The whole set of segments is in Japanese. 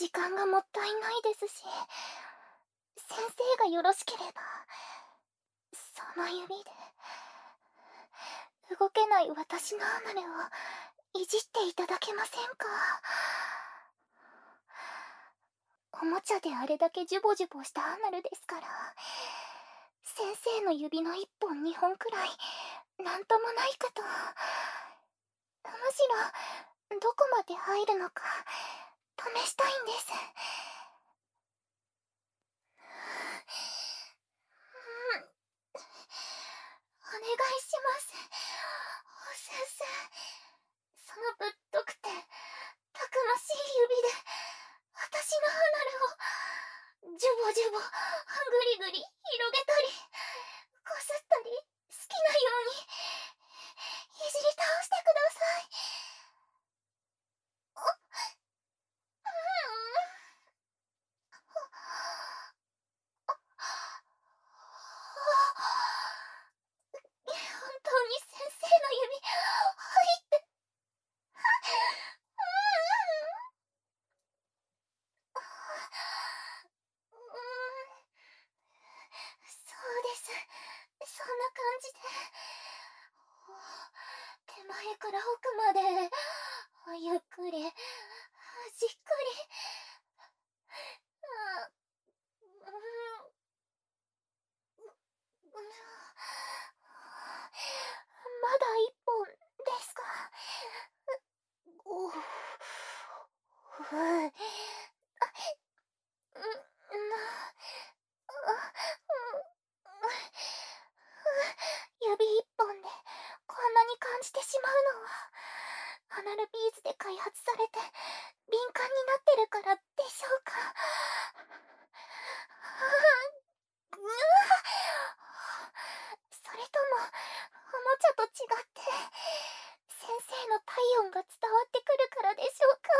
時間がもったいないですし、先生がよろしければ、その指で、動けない私のアナルをいじっていただけませんか？おもちゃであれだけジュボジュボしたアナルですから、先生の指の1本2本くらいなんともないかと。むしろどこまで入るのか試したいんです。お願いします、先生。そのぶっとくてたくましい指で私のアナルをジュボジュボグリグリ広げたりこすったり好きなようにいじり倒してください。本当に先生の指入って。そうです。そんな感じで手前から奥までゆっくりじっくり。まだ1本ですか？おふう指一本でこんなに感じてしまうのはアナルビーズで開発されて敏感になってるからでしょうか？それともおもちゃと違って先生の体温が伝わってくるからでしょうか？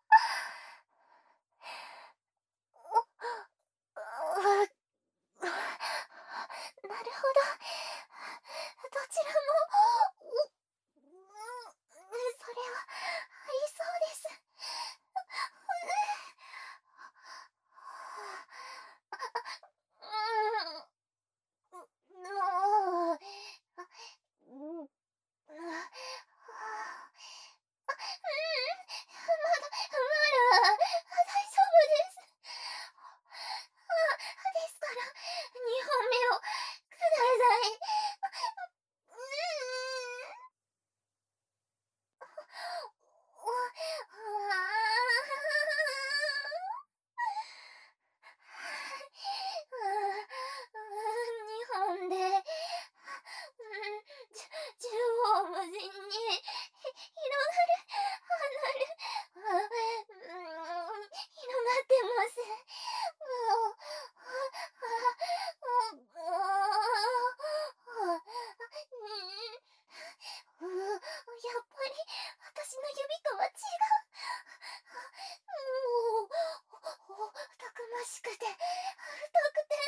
なるほど。どちらもそれはありそうです。大丈夫です。ですから2本目をください。2本で縦横無尽に広がる離れ広がってます。やっぱり私の指とは違う。たくましくて太くて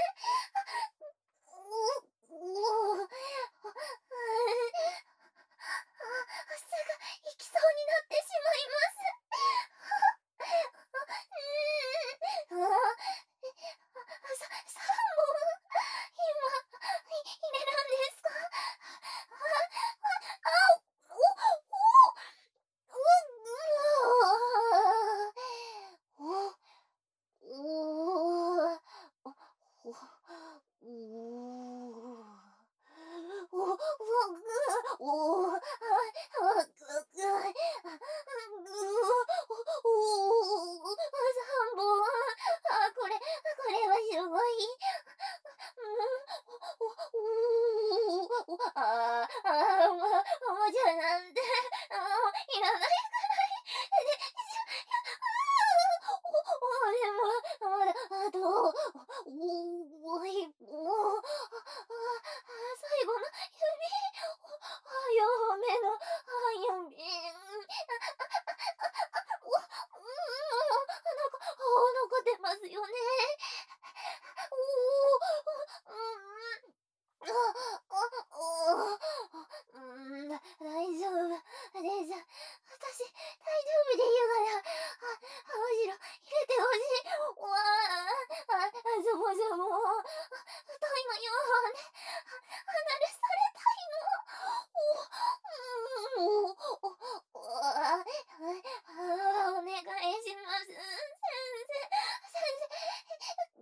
すぐ行きそうになってしまいます。3本今入れるんですか？これはすごい。おもちゃなんていらないくらいででもまだあと最後の指4本目の指残ってますよね。大丈夫です。私、大丈夫で言うから、教しろ入れてほしい。わあ、ズボズボ。太いのよ、離れされたいの。お願いします。先生。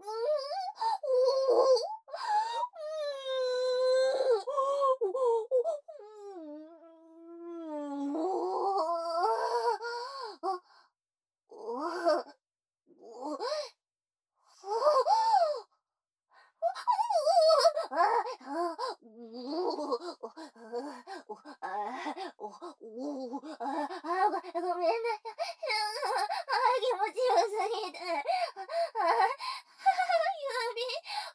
ごめんなさい。気持ちよすぎて。指、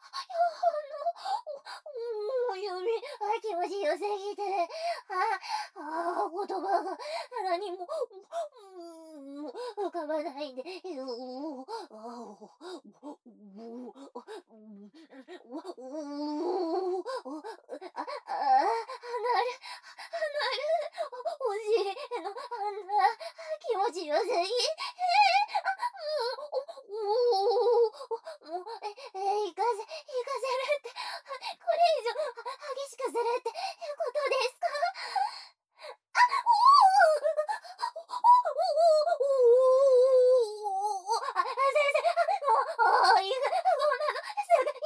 指、気持ちよすぎて。言葉が何も浮かばないんで。お尻の気持ちよすぎ。もう、行かせるって、これ以上激しくするってことですか？先生、いいか、こんなの、すぐ、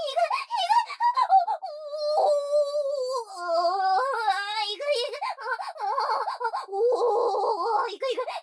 いく。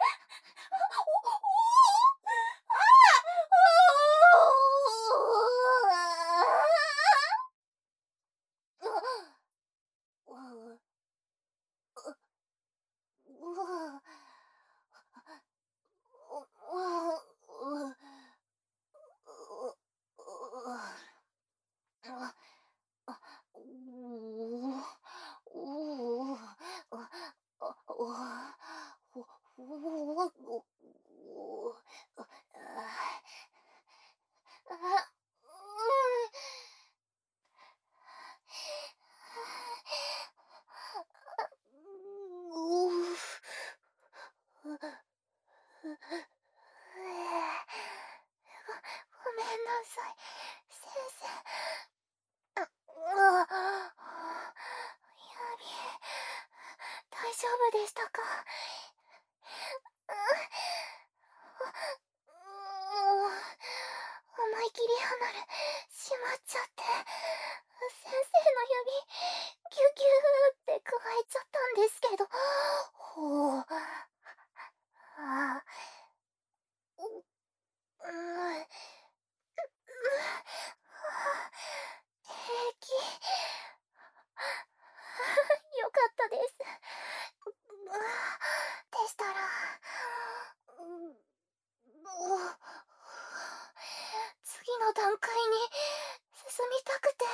ごめんなさい、先生。指、大丈夫でしたか？思い切り離れ、しまっちゃって、先生の指、ギュギューって加えちゃったんですけど。ほう。平気。よかったです。でしたら、次の段階に進みたくて。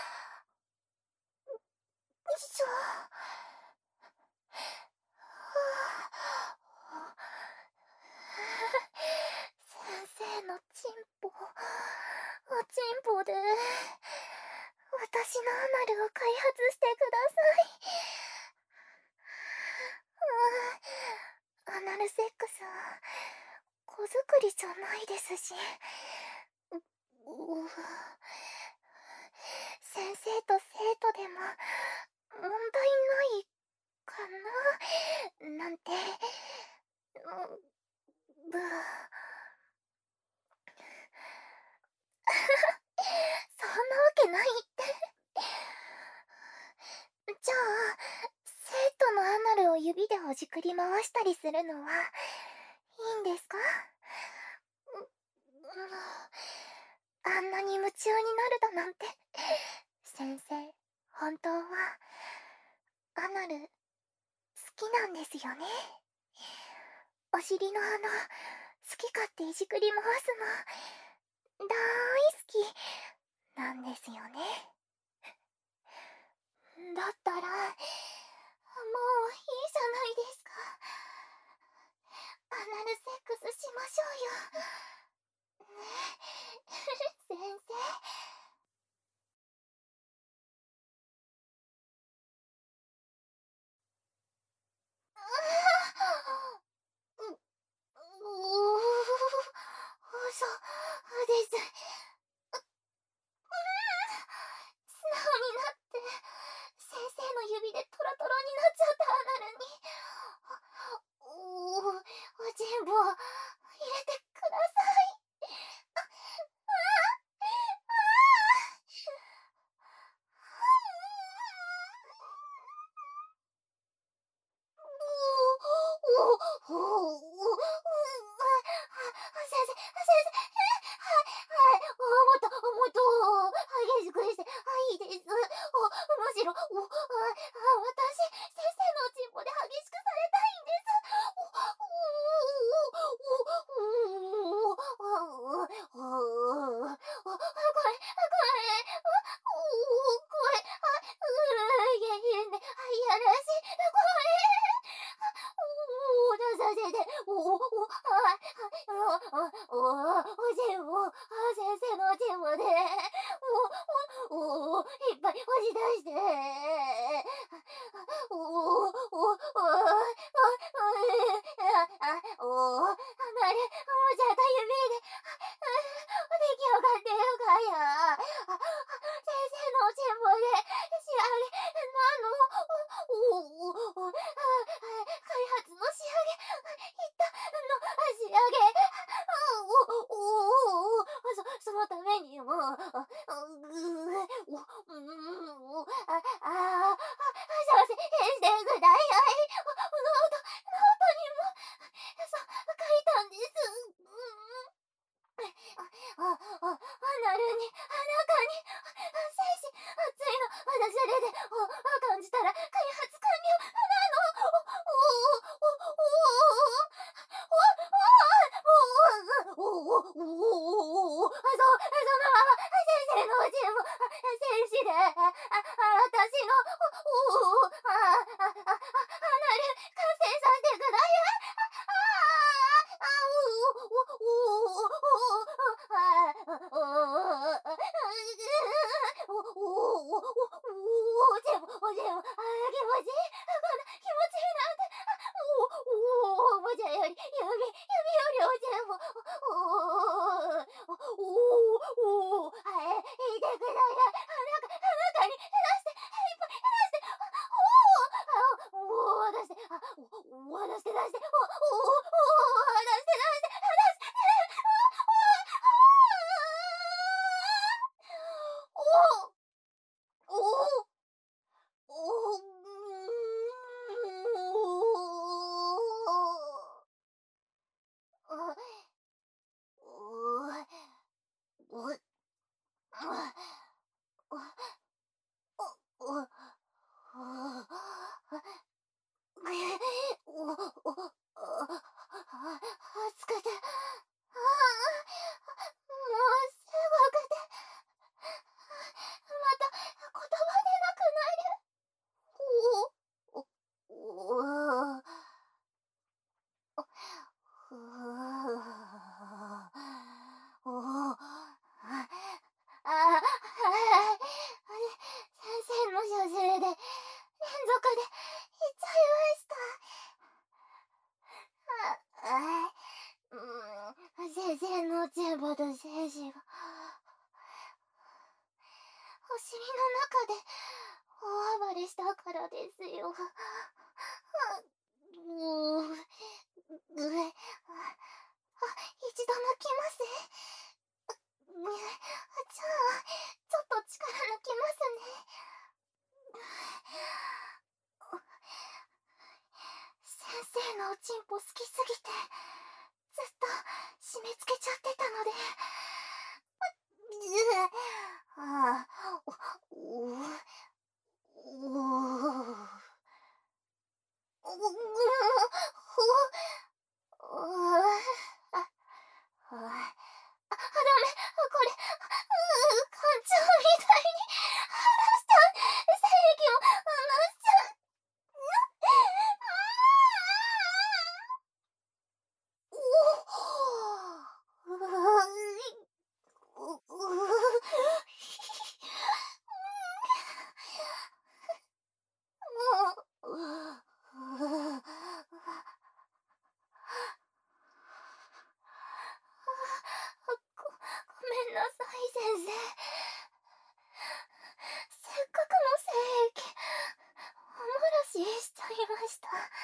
先生のチンポ、おチンポで私のアナルを開発してください。アナルセックスは子作りじゃないですし。先生と生徒でも問題ないかななんて。そんなわけないって。じゃあ、生徒のアナルを指でほじくり回したりするのはいいんですか？あんなに夢中になるだなんて。先生、本当はアナル好きなんですよね。お尻の穴好き勝手いじくり回すの大好きなんですよね。だったらもういいじゃないですか。アナルセックスしましょうよねえ先生。 はい、もっともっと激しくして、いいです。むしろ、私、先生のおちんぽで激しくされたいんです。いやらしい、出させて、おでんを、先生のおでんをね、いっぱい押し出して、おお、お、お、離れ、もうじゃた夢で、出来上がってるかや。先生のおちんぽで、仕上げ、開発の仕上げ、一旦の仕上げ、そのためにも、させしてください。ノートにも、書いたんです。なるに、中に、精子、熱いの、ダジャレで、感じたら、開発完了、そのまま、先生のうちも、精子で、私の、なる、完成させてください。でも、気持ちいい。こんな気持ちいいなんて、おもちゃより、指よりおちんぽ、いてください。中に出して、いっぱい出して、出して、出して、出して、出して、出して、出して、おお暑くて、もうすごくて、また言葉出なくなる。先生の書ずれで連続で言っちゃいました。先生のチンポと精子がお尻の中で大暴れしたからですよ。一度抜きます。じゃあ、ちょっと力抜きますね。先生のおちんぽ好きすぎて、ずっと締め付けちゃってたので、ダメ、これ、館長みたいに話しちゃう。精液を話しちゃう。ごめんなさい、先生。せっかくの精液、お漏らししちゃいました。